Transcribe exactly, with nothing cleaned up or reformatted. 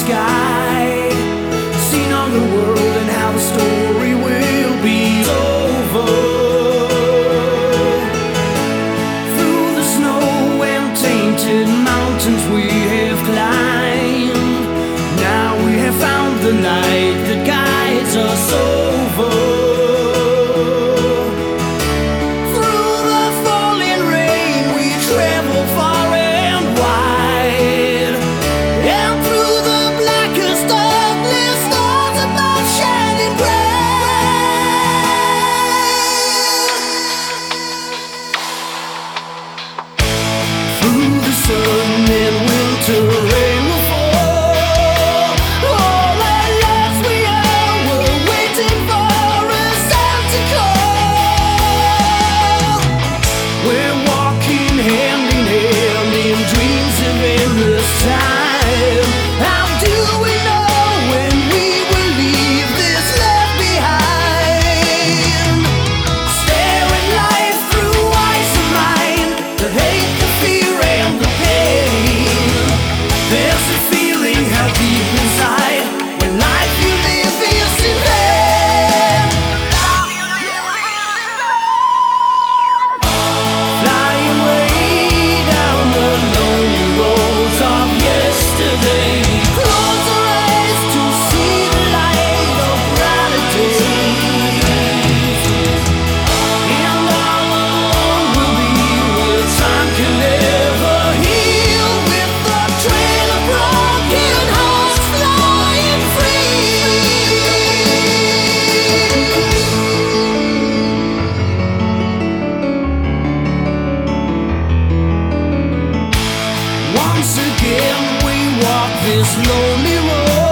sky, seen all the world and how the story will be over. Through the snow and tainted mountains we have climbed. Now we have found the light that guides us over. Through the falling rain we travel far and wide, and through the blackest darkness stars above shining bright. Through the sun and winter rain will fall, all at last we are, we're waiting for a sound to call. We're walking hand in hand in dreams of endless time. How do we know when we will leave this love behind? Staring life through eyes of mine, the hate, the fear and the pain. There's a feeling how deep inside, when life you live is in vain. Flying way down the lonely roads of yesterday. Close our eyes to see the light of brighter days. And all alone we'll be where time can never heal, with the trail of broken hearts flying free. Once again we walk this lonely road.